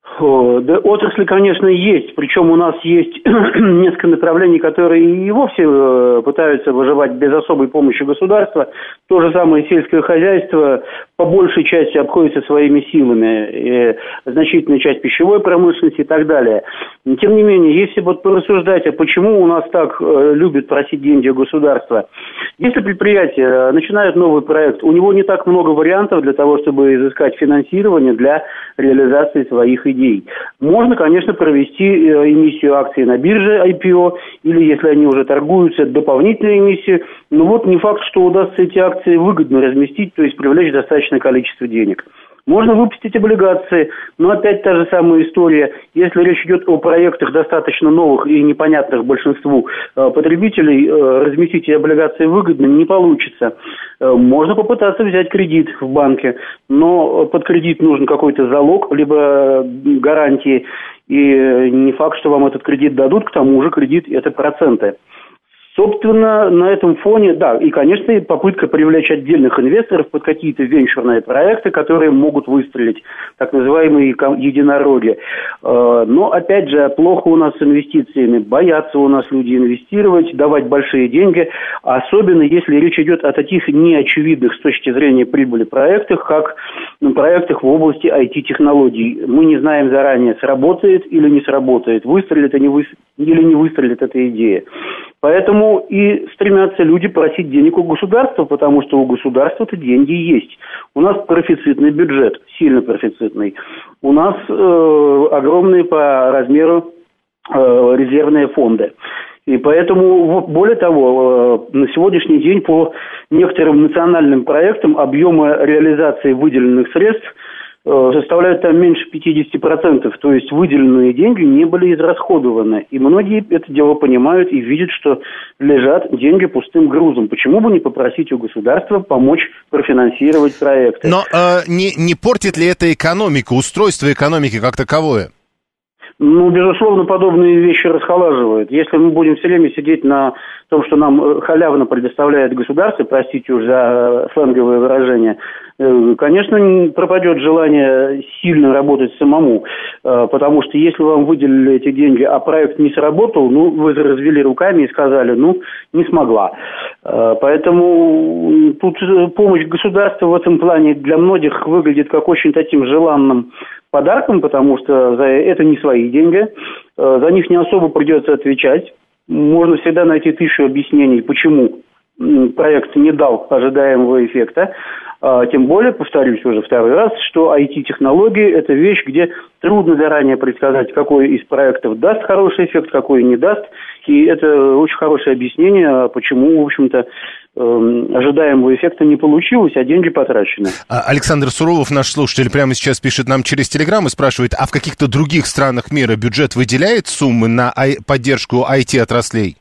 Да, отрасли, конечно, есть. Причем у нас есть несколько направлений, которые и вовсе пытаются выживать без особой помощи государства. То же самое сельское хозяйство по большей части обходится своими силами. И значительная часть пищевой промышленности и так далее. Тем не менее, если вот порассуждать, а почему у нас так любят просить деньги у государства. Если предприятие начинает новый проект, у него не так много вариантов для того, чтобы изыскать финансирование для реализации своих идей. Можно, конечно, провести эмиссию акций на бирже ай пи о, или, если они уже торгуются, дополнительную эмиссию. Но вот не факт, что удастся эти акции выгодно разместить, то есть привлечь достаточное количество денег. Можно выпустить облигации, но опять та же самая история. Если речь идет о проектах достаточно новых и непонятных большинству потребителей, разместить эти облигации выгодно не получится. Можно попытаться взять кредит в банке, но под кредит нужен какой-то залог, либо гарантии, и не факт, что вам этот кредит дадут, к тому же кредит – это проценты. Собственно, на этом фоне, да, и, конечно, попытка привлечь отдельных инвесторов под какие-то венчурные проекты, которые могут выстрелить, так называемые единороги. Но, опять же, плохо у нас с инвестициями, боятся у нас люди инвестировать, давать большие деньги, особенно если речь идет о таких неочевидных с точки зрения прибыли проектах, как проектах в области ай ти-технологий. Мы не знаем заранее, сработает или не сработает, выстрелит или не выстрелит эта идея. Поэтому и стремятся люди просить денег у государства, потому что у государства-то деньги есть. У нас профицитный бюджет, сильно профицитный. У нас э, огромные по размеру э, резервные фонды. И поэтому, более того, на сегодняшний день по некоторым национальным проектам объемы реализации выделенных средств составляют там меньше пятьдесят процентов, то есть выделенные деньги не были израсходованы. И многие это дело понимают и видят, что лежат деньги пустым грузом. Почему бы не попросить у государства помочь профинансировать проекты? Но э, не, не портит ли это экономику, устройство экономики как таковое? Ну, безусловно, подобные вещи расхолаживают. Если мы будем все время сидеть на том, что нам халявно предоставляет государство, простите уж за сленговое выражение, конечно, пропадет желание сильно работать самому. Потому что если вам выделили эти деньги, а проект не сработал, ну, вы развели руками и сказали, ну, не смогла. Поэтому тут помощь государства в этом плане для многих выглядит как очень таким желанным подарком, потому что за это не свои деньги, за них не особо придется отвечать. Можно всегда найти тысячу объяснений, почему проект не дал ожидаемого эффекта. Тем более, повторюсь уже второй раз, что ай ти-технологии – это вещь, где трудно заранее предсказать, какой из проектов даст хороший эффект, какой не даст. И это очень хорошее объяснение, почему, в общем-то, ожидаемого эффекта не получилось, а деньги потрачены. Александр Суровов, наш слушатель, прямо сейчас пишет нам через Телеграм и спрашивает, а в каких-то других странах мира бюджет выделяет суммы на поддержку ай ти-отраслей?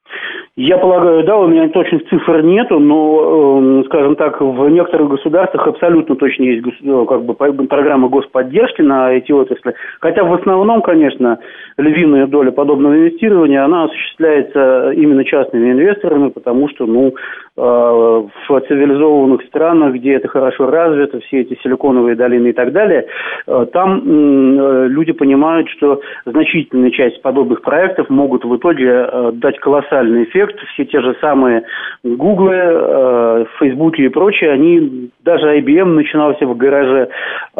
Я полагаю, да, у меня точных цифр нету, но, э, скажем так, в некоторых государствах абсолютно точно есть как бы, программа господдержки на ай ти-отрасли. Хотя в основном, конечно, львиная доля подобного инвестирования, она осуществляется именно частными инвесторами, потому что, ну, э, в цивилизованных странах, где это хорошо развито, все эти силиконовые долины и так далее, э, там э, люди понимают, что значительная часть подобных проектов могут в итоге э, дать колоссальный эффект. Все те же самые Гуглы, э, Фейсбуки и прочие, они, даже ай би эм начинался в гараже,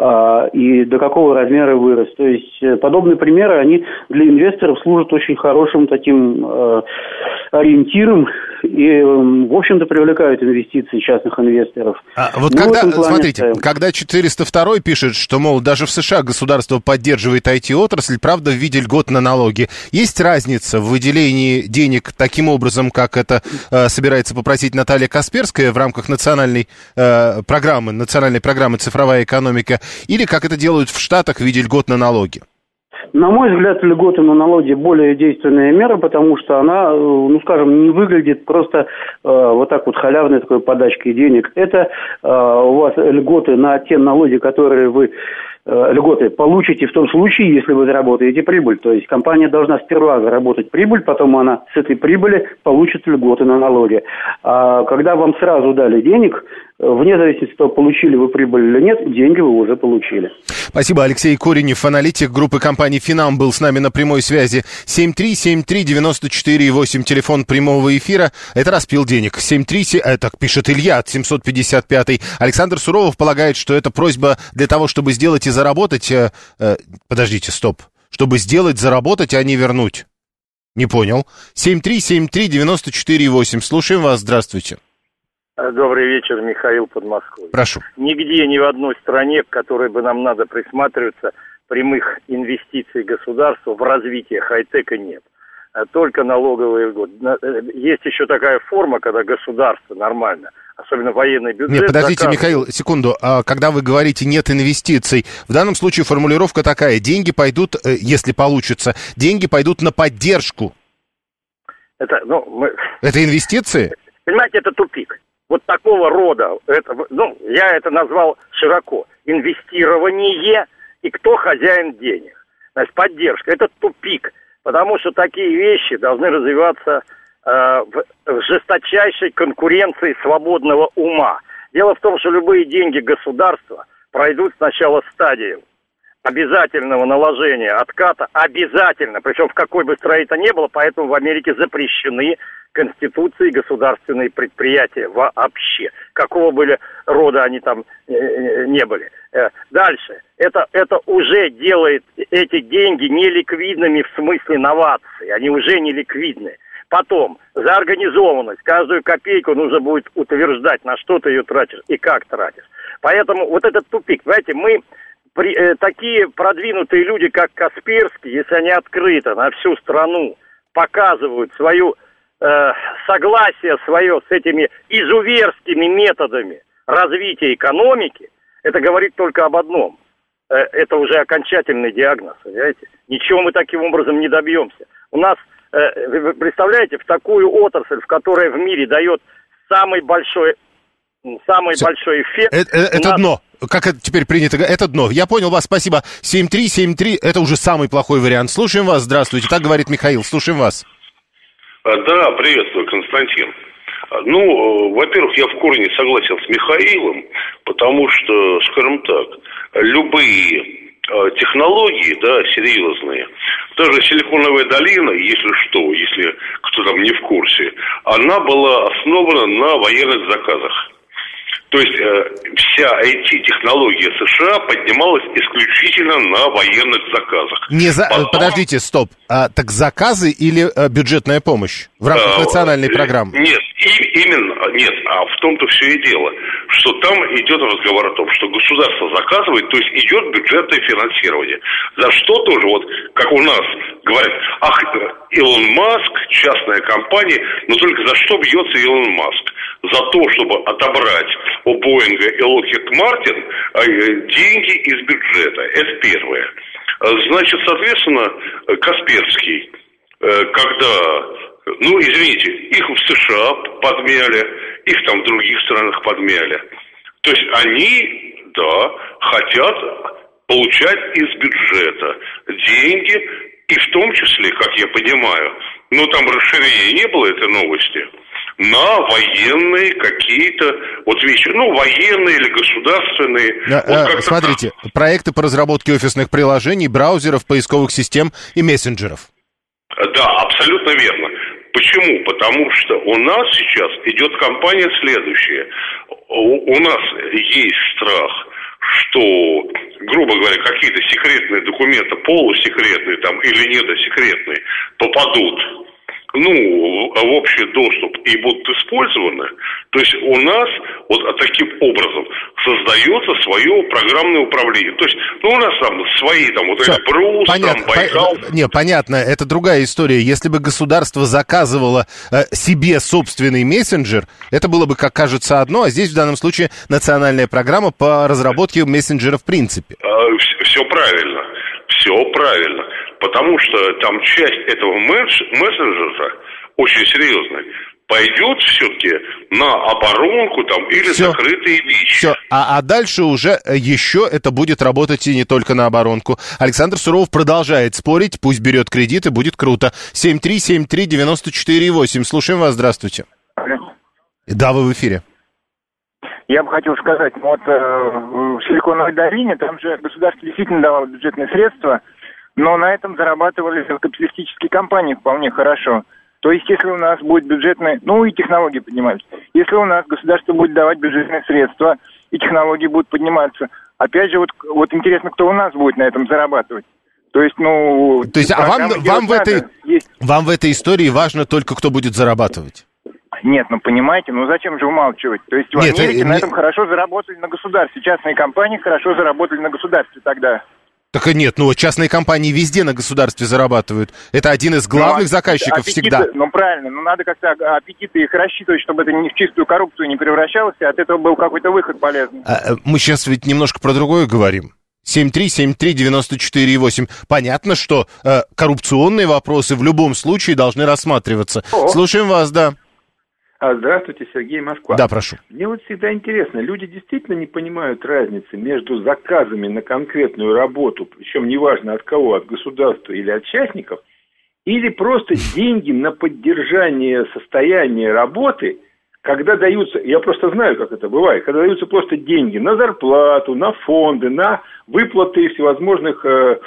э, и до какого размера вырос. То есть э, подобные примеры, они для инвесторов служат очень хорошим таким э, ориентиром и, э, в общем-то, привлекают инвестиции частных инвесторов. А вот ну, когда, смотрите, ставим. Когда четыреста два пишет, что, мол, даже в США государство поддерживает ай ти-отрасль, правда, в виде льгот на налоги, есть разница в выделении денег таким образом, как это э, собирается попросить Наталья Касперская в рамках национальной э, программы, национальной программы «Цифровая экономика», или как это делают в Штатах в виде льгот на налоги? На мой взгляд, льготы на налоги более действенная мера, потому что она, ну, скажем, не выглядит просто э, вот так вот халявной такой подачкой денег. Это э, у вас льготы на те налоги, которые вы льготы получите в том случае, если вы заработаете прибыль. То есть компания должна сперва заработать прибыль, потом она с этой прибыли получит льготы на налоги. А когда вам сразу дали денег, вне зависимости от того, получили вы прибыль или нет, деньги вы уже получили. Спасибо. Алексей Коренев, аналитик группы компании «Финам», был с нами на прямой связи. семь три семь три девяносто четыре восемь, телефон прямого эфира. Это распил денег. семь три семь... Это пишет Илья от семьсот пятьдесят пятый. Александр Суровов полагает, что это просьба для того, чтобы сделать и заработать... Э, э, подождите, стоп. Чтобы сделать, заработать, а не вернуть. Не понял. семь три семь три девяносто четыре восемь. Слушаем вас. Здравствуйте. Добрый вечер, Михаил, под Москвой. Прошу. Нигде, ни в одной стране, к которой бы нам надо присматриваться, прямых инвестиций государства в развитие хай-тека нет. Только налоговые льготы. Есть еще такая форма, когда государство нормально, особенно военный бюджет... Нет, подождите, заказывает... Михаил, секунду. А когда вы говорите «нет инвестиций», в данном случае формулировка такая: деньги пойдут, если получится, деньги пойдут на поддержку. Это, ну, мы... это инвестиции? Понимаете, это тупик. Вот такого рода, это, ну, я это назвал широко, инвестирование и кто хозяин денег. Значит, поддержка, это тупик, потому что такие вещи должны развиваться э, в, в жесточайшей конкуренции свободного ума. Дело в том, что любые деньги государства пройдут сначала стадию обязательного наложения отката, обязательно, причем в какой бы стране это ни было, поэтому в Америке запрещены конституции государственные предприятия вообще, какого бы рода они там э, не были. Э, дальше, это, это уже делает эти деньги неликвидными в смысле новаций, они уже неликвидны. Потом, за организованность, каждую копейку нужно будет утверждать, на что ты ее тратишь и как тратишь. Поэтому вот этот тупик, понимаете, мы... При, э, такие продвинутые люди, как Касперский, если они открыто на всю страну показывают свое э, согласие свое с этими изуверскими методами развития экономики, это говорит только об одном. Э, это уже окончательный диагноз, понимаете? Ничего мы таким образом не добьемся. У нас, э, вы представляете, в такую отрасль, в которой в мире дает самый большой самый Всё. большой эффект... Это, это нас... дно. Как это теперь принято говорить? Это дно. Я понял вас, спасибо. семь три семь три, это уже самый плохой вариант. Слушаем вас, здравствуйте. Так говорит Михаил, слушаем вас. Да, приветствую, Константин. Ну, во-первых, я в корне согласен с Михаилом, потому что, скажем так, любые технологии, да, серьезные, даже Силиконовая долина, если что, если кто там не в курсе, она была основана на военных заказах. То есть э, вся ай ти-технология США поднималась исключительно на военных заказах. Не за... Потом... Подождите, стоп. А, так заказы или а, бюджетная помощь в рамках а, национальной программы? Нет, и, именно, нет, а в том-то все и дело, что там идет разговор о том, что государство заказывает, то есть идет бюджетное финансирование. За что тоже, вот как у нас говорят, ах, Илон Маск, частная компания, но только за что бьется Илон Маск? За то, чтобы отобрать у Боинга и Локхид Мартин деньги из бюджета. Это первое. Значит, соответственно, Касперский, когда, ну, извините, их в США подмяли, их там в других странах подмяли. То есть они, да, хотят получать из бюджета деньги, и в том числе, как я понимаю, ну, там расширения не было этой новости, на военные какие-то вот вещи, ну, военные или государственные. А, вот а, смотрите, так. Проекты по разработке офисных приложений, браузеров, поисковых систем и мессенджеров. Да, абсолютно верно. Почему? Потому что у нас сейчас идет кампания следующая. У, у нас есть страх, что, грубо говоря, какие-то секретные документы, полусекретные там или недосекретные, попадут, ну, в общий доступ и будут использованы. То есть у нас вот таким образом создается свое программное управление. То есть, ну, у нас там свои, там, вот этот Брус, понятно, там, Байкал. По... Не, понятно, это другая история. Если бы государство заказывало э, себе собственный мессенджер, это было бы, как кажется, одно, а здесь в данном случае национальная программа по разработке мессенджера в принципе. Все, все правильно, все правильно. Потому что там часть этого мессенджера очень серьезная пойдет все-таки на оборонку там или Всё. закрытые вещи. Все, а, а дальше уже еще это будет работать и не только на оборонку. Александр Суровов продолжает спорить, пусть берет кредит и будет круто. семь три семь три девяносто четыре восемь. Слушаем вас, здравствуйте. Алло. Да, вы в эфире. Я бы хотел сказать, вот э, в Силиконовой долине там же государство действительно давало бюджетные средства, но на этом зарабатывали капиталистические компании вполне хорошо. То есть, если у нас будет бюджетные, ну и технологии поднимаются, если у нас государство будет давать бюджетные средства и технологии будут подниматься, опять же, вот, вот интересно, кто у нас будет на этом зарабатывать. То есть, ну... То есть, а вам, вам, в этой, есть... вам в этой истории важно только, кто будет зарабатывать? Нет, ну понимаете, ну зачем же умалчивать? То есть в Нет, Америке э, на не... этом хорошо заработали на государстве, частные компании хорошо заработали на государстве тогда. Так и нет, ну частные компании везде на государстве зарабатывают. Это один из главных ну, заказчиков аппетиты, всегда. Ну правильно, ну надо как-то аппетиты их рассчитывать, чтобы это не в чистую коррупцию не превращалось, и от этого был какой-то выход полезный. А, мы сейчас ведь немножко про другое говорим. семь три семь три девяносто четыре восемь. Понятно, что э, коррупционные вопросы в любом случае должны рассматриваться. О. Слушаем вас, да. Здравствуйте, Сергей, Москва. Да, прошу. Мне вот всегда интересно, люди действительно не понимают разницы между заказами на конкретную работу, причем неважно от кого, от государства или от частников, или просто деньги на поддержание состояния работы, когда даются, я просто знаю, как это бывает, когда даются просто деньги на зарплату, на фонды, на выплаты всевозможных...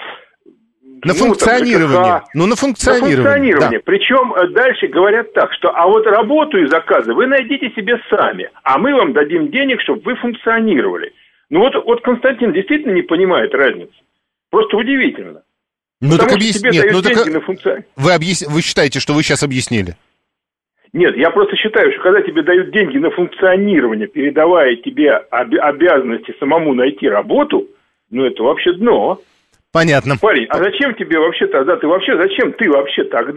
На ну, функционирование. Там, ну, на функционирование. На функционирование. Да. Причем дальше говорят так, что а вот работу и заказы вы найдите себе сами, а мы вам дадим денег, чтобы вы функционировали. Ну вот, вот Константин действительно не понимает разницы. Просто удивительно. Ну Потому так объясните. Нет, ну так на функци... вы, объяс... вы считаете, что вы сейчас объяснили? Нет, я просто считаю, что когда тебе дают деньги на функционирование, передавая тебе об... обязанности самому найти работу, ну это вообще дно. Понятно. Парень, а зачем тебе вообще тогда, ты вообще, зачем ты вообще тогда?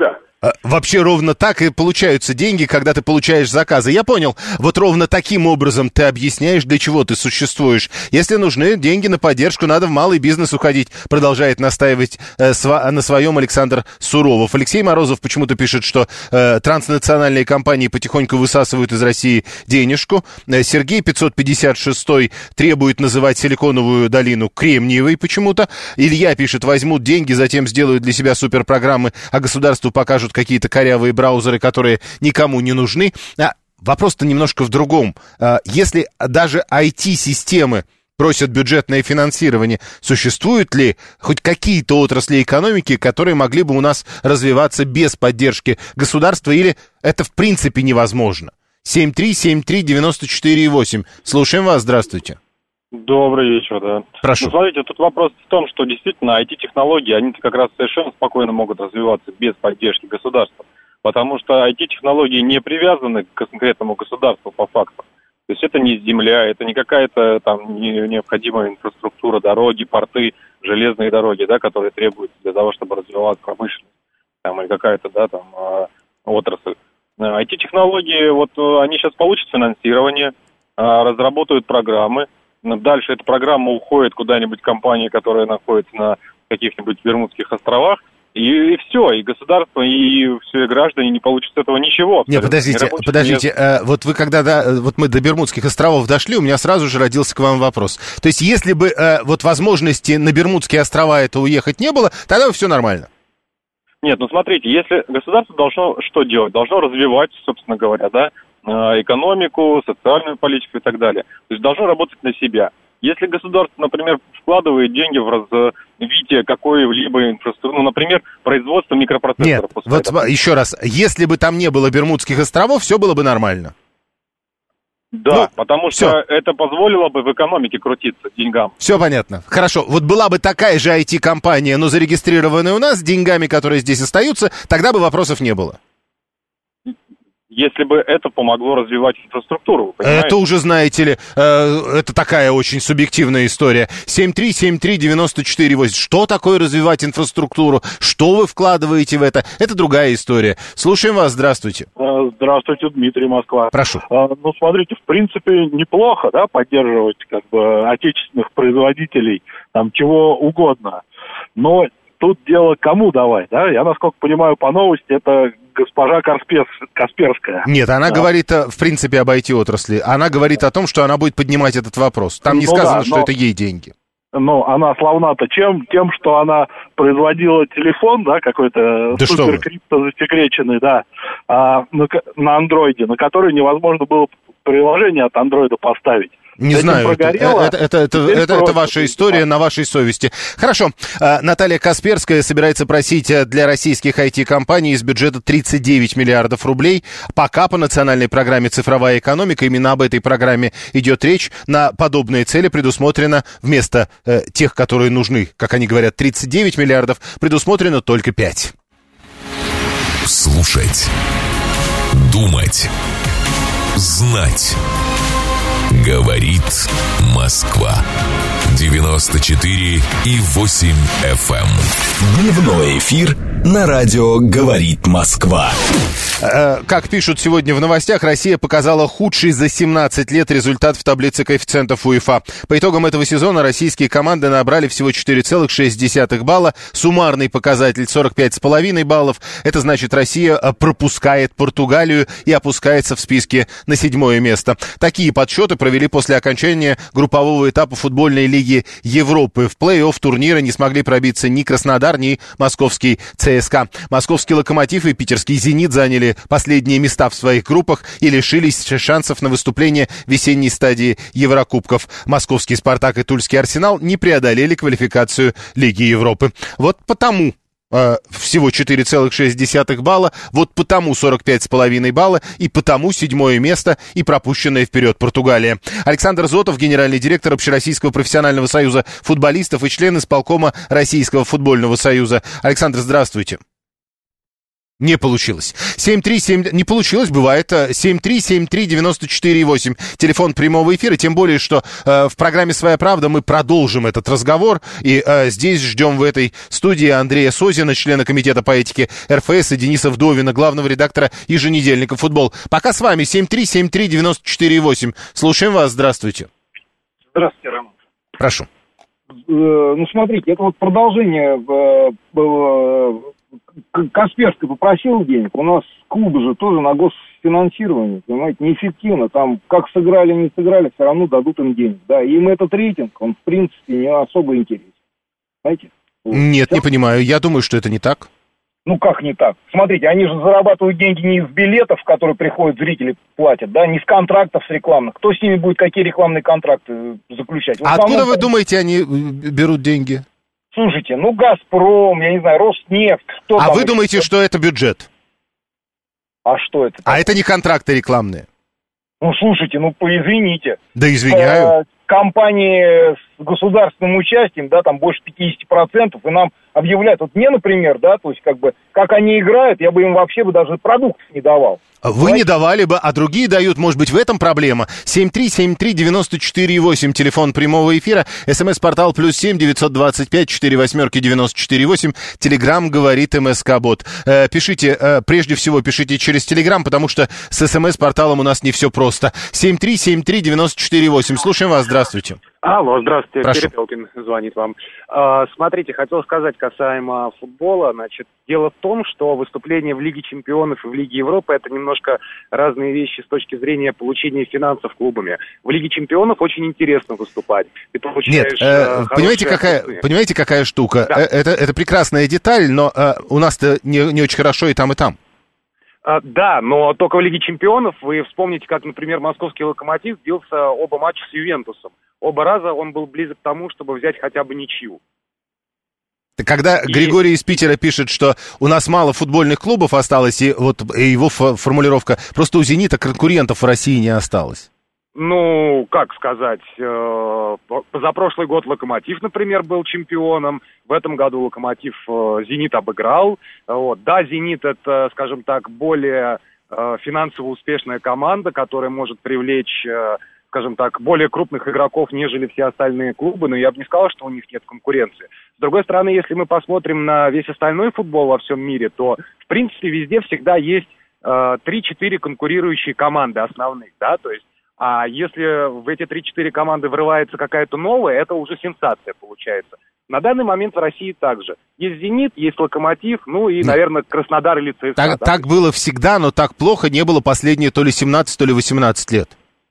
Вообще ровно так и получаются деньги, когда ты получаешь заказы. Я понял, вот ровно таким образом ты объясняешь, для чего ты существуешь. Если нужны деньги на поддержку, надо в малый бизнес уходить, продолжает настаивать э, сва- на своем Александр Суровов. Алексей Морозов почему-то пишет, что э, транснациональные компании потихоньку высасывают из России денежку. Э, Сергей пятьсот пятьдесят шесть требует называть Силиконовую долину Кремниевой почему-то. Илья пишет, возьмут деньги, затем сделают для себя суперпрограммы, а государству покажут какие-то корявые браузеры, которые никому не нужны. А вопрос-то немножко в другом. А, если даже ай ти-системы просят бюджетное финансирование, существуют ли хоть какие-то отрасли экономики, которые могли бы у нас развиваться без поддержки государства, или это в принципе невозможно? семь три семь три девяносто четыре восемь. Слушаем вас, здравствуйте. Добрый вечер, да. Прошу. Ну, смотрите, тут вопрос в том, что действительно ай ти-технологии, они как раз совершенно спокойно могут развиваться без поддержки государства, потому что ай ти-технологии не привязаны к конкретному государству по факту. То есть это не земля, это не какая-то там не, необходимая инфраструктура, дороги, порты, железные дороги, да, которые требуются для того, чтобы развивалась промышленность, там, или какая-то, да, там, э, отрасль. ай ти-технологии, вот они сейчас получат финансирование, э, разработают программы. Дальше эта программа уходит куда-нибудь в компании, которая находится на каких-нибудь Бермудских островах, и, и все, и государство, и все, и граждане не получат с этого ничего. Нет, подождите, не подождите, э, вот вы когда, да, вот мы до Бермудских островов дошли, у меня сразу же родился к вам вопрос. То есть, если бы э, вот возможности на Бермудские острова это уехать не было, тогда все нормально. Нет, ну смотрите, если государство должно что делать? Должно развивать, собственно говоря, да, экономику, социальную политику и так далее. То есть должно работать на себя. Если государство, например, вкладывает деньги в развитие какой-либо инфраструктуры, ну, например, производство микропроцессоров. Нет, вот это... еще раз, если бы там не было Бермудских островов, все было бы нормально. Да, ну, потому что все. Это позволило бы в экономике крутиться деньгам. Все понятно. Хорошо, вот была бы такая же ай ти-компания, но зарегистрированная у нас, с деньгами, которые здесь остаются, тогда бы вопросов не было. Если бы это помогло развивать инфраструктуру, вы понимаете? Это уже, знаете ли, э, это такая очень субъективная история. семь три семь три девяносто четыре восемь. Что такое развивать инфраструктуру? Что вы вкладываете в это? Это другая история. Слушаем вас, здравствуйте. Здравствуйте, Дмитрий, Москва. Прошу. Ну, смотрите, в принципе, неплохо, да, поддерживать, как бы, отечественных производителей, там, чего угодно. Но тут дело кому давать, да? Я, насколько понимаю, по новости, это госпожа Каспер... Касперская. Нет, она да. говорит, в принципе, об ай ти-отрасли. Она говорит о том, что она будет поднимать этот вопрос. Там не ну, сказано, да, что но... это ей деньги. Ну, она славна-то чем? Тем, что она производила телефон, да, какой-то да супер-крипто засекреченный, да, а, на, на андроиде, на который невозможно было приложение от андроида поставить. Не знаю, это, это, это, это, это, это ваша история, на вашей совести. Хорошо, Наталья Касперская собирается просить для российских ай ти-компаний из бюджета тридцать девять миллиардов рублей. Пока по национальной программе «Цифровая экономика», именно об этой программе идет речь, на подобные цели предусмотрено вместо э, тех, которые нужны, как они говорят, тридцать девять миллиардов, предусмотрено только пять. Слушать, думать, знать. Говорит Москва. девяносто четыре и восемь эф эм. Дневной эфир на радио «Говорит Москва». Как пишут сегодня в новостях, Россия показала худший за семнадцать лет результат в таблице коэффициентов УЕФА. По итогам этого сезона российские команды набрали всего четыре целых шесть десятых балла. Суммарный показатель сорок пять целых пять десятых баллов. Это значит, Россия пропускает Португалию и опускается в списке на седьмое место. Такие подсчеты провели после окончания группового этапа футбольной лиги Европы. В плей-офф турнира не смогли пробиться ни Краснодар, ни московский ЦСКА. Московский «Локомотив» и питерский «Зенит» заняли последние места в своих группах и лишились шансов на выступление в весенней стадии Еврокубков. Московский «Спартак» и тульский «Арсенал» не преодолели квалификацию Лиги Европы. Вот потому э, всего четыре целых шесть десятых балла, вот потому сорок пять целых пять десятых балла, и потому седьмое место и пропущенная вперед Португалия. Александр Зотов, генеральный директор Общероссийского профессионального союза футболистов и член исполкома Российского футбольного союза. Александр, здравствуйте. Не получилось. семь три семь... Не получилось, бывает. семь три семь три девяносто четыре восемь. Телефон прямого эфира. Тем более, что э, в программе «Своя правда» мы продолжим этот разговор. И э, здесь ждем в этой студии Андрея Созина, члена комитета по этике эр эф эс, и Дениса Вдовина, главного редактора еженедельника «Футбол». Пока с вами семь три семь три девяносто четыре восемь. Слушаем вас. Здравствуйте. Здравствуйте, Роман. Прошу. Ну, смотрите, это вот продолжение... Касперский попросил денег, у нас клубы же тоже на госфинансировании, понимаете, неэффективно, там как сыграли, не сыграли, все равно дадут им денег, да, и им этот рейтинг, он в принципе не особо интересен, знаете? Нет, не понимаю, я думаю, что это не так. Ну, как не так? Смотрите, они же зарабатывают деньги не из билетов, которые приходят зрители платят, да, не из контрактов с рекламных. Кто с ними будет какие рекламные контракты заключать? А откуда вы думаете, они берут деньги? Слушайте, ну, «Газпром», я не знаю, «Роснефть», кто А там... вы думаете, что это бюджет? А что это? А это не контракты рекламные? Ну, слушайте, ну, извините. Да извиняю. Э, компании с государственным участием, да, там больше пятьдесят процентов, и нам объявляют, вот мне, например, да, то есть, как бы, как они играют, я бы им вообще бы даже продукт не давал. Вы Понимаете? Не давали бы, а другие дают, может быть, в этом проблема. семь три семь три девяносто четыре восемь, телефон прямого эфира, смс-портал плюс семь девятьсот двадцать пять четыре восьмерки девяносто четыре восемь, телеграм говорит МСК-бот. Э, пишите, э, прежде всего, пишите через телеграм, потому что с смс-порталом у нас не все просто. семь три семь три девяносто четыре восемь, слушаем вас, здравствуйте. Алло, здравствуйте, Прошу. Перепелкин звонит вам. А, смотрите, хотел сказать касаемо футбола. Значит, дело в том, что выступление в Лиге Чемпионов и в Лиге Европы — это немножко разные вещи с точки зрения получения финансов клубами. В Лиге Чемпионов очень интересно выступать. Ты получаешь, Нет, э, понимаете, какая, понимаете, какая штука? Да. Это, это прекрасная деталь, но э, у нас-то не, не очень хорошо и там, и там. Uh, да, но только в Лиге Чемпионов вы вспомните, как, например, московский «Локомотив» бился оба матча с «Ювентусом». Оба раза он был близок к тому, чтобы взять хотя бы ничью. Когда и... Григорий из Питера пишет, что у нас мало футбольных клубов осталось, и вот его формулировка, просто у «Зенита» конкурентов в России не осталось. Ну, как сказать, э, позапрошлый год «Локомотив», например, был чемпионом, в этом году «Локомотив» э, «Зенит» обыграл. Вот. Да, «Зенит» — это, скажем так, более э, финансово успешная команда, которая может привлечь, э, скажем так, более крупных игроков, нежели все остальные клубы, но я бы не сказал, что у них нет конкуренции. С другой стороны, если мы посмотрим на весь остальной футбол во всем мире, то, в принципе, везде всегда есть э, три-четыре конкурирующие команды основных, да, то есть а если в эти три-четыре команды врывается какая-то новая, это уже сенсация получается. На данный момент в России также. Есть «Зенит», есть «Локомотив», ну и, наверное, Краснодар или ЦСКА. Так, да? так было всегда, но так плохо не было последние то ли семнадцать, то ли восемнадцать лет.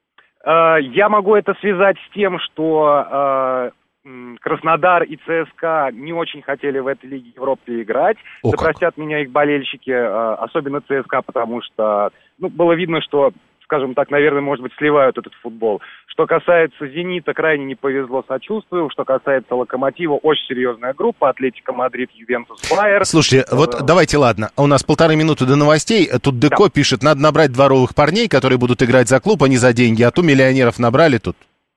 Я могу это связать с тем, что Краснодар и ЦСКА не очень хотели в этой Лиге Европы играть. О, да простят меня их болельщики, особенно ЦСКА, потому что ну, было видно, что, скажем так, наверное, может быть, сливают этот футбол. Что касается «Зенита», крайне не повезло, сочувствую. Что касается «Локомотива», очень серьезная группа. Атлетико Мадрид, Ювентус, Байер. Слушайте, вот давайте, ладно. У нас полторы минуты до новостей. Тут Деко да. пишет, надо набрать дворовых парней, которые будут играть за клуб, а не за деньги. А то миллионеров набрали тут.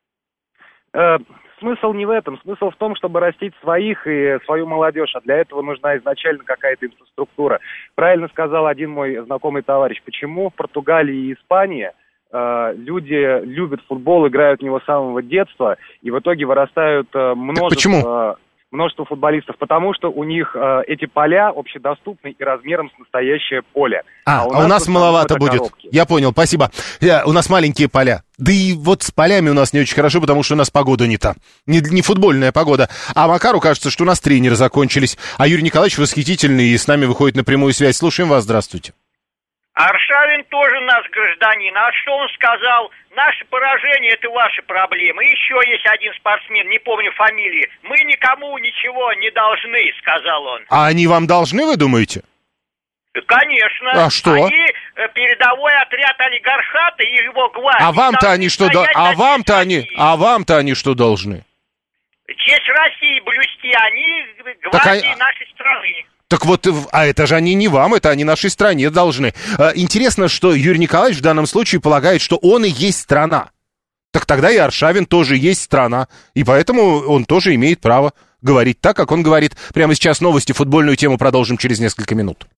Э, смысл не в этом. Смысл в том, чтобы растить своих и свою молодежь. А для этого нужна изначально какая-то инфраструктура. Правильно сказал один мой знакомый товарищ. Почему в Португалии и Испании люди любят футбол, играют в него с самого детства, и в итоге вырастают множество, множество футболистов, потому что у них эти поля общедоступны и размером с настоящее поле. А, а у нас, а у нас маловато будет. Коробки. Я понял, спасибо. Я, у нас маленькие поля. Да и вот с полями у нас не очень хорошо, потому что у нас погода не та. Не, не футбольная погода. А Макару кажется, что у нас тренеры закончились. А Юрий Николаевич восхитительный и с нами выходит на прямую связь. Слушаем вас, здравствуйте. Аршавин тоже наш гражданин. А что он сказал? Наше поражение – это ваши проблемы. Еще есть один спортсмен, не помню фамилии. Мы никому ничего не должны, сказал он. А они вам должны, вы думаете? Конечно. А что? Они передовой отряд олигархата и его гвардии. А вам-то они что должны? А вам-то они, а вам-то они что должны? Честь России блюсти, они гвардии они... нашей страны. Так вот, а это же они не вам, это они нашей стране должны. Интересно, что Юрий Николаевич в данном случае полагает, что он и есть страна. Так тогда и Аршавин тоже есть страна. И поэтому он тоже имеет право говорить так, как он говорит. Прямо сейчас новости, футбольную тему продолжим через несколько минут.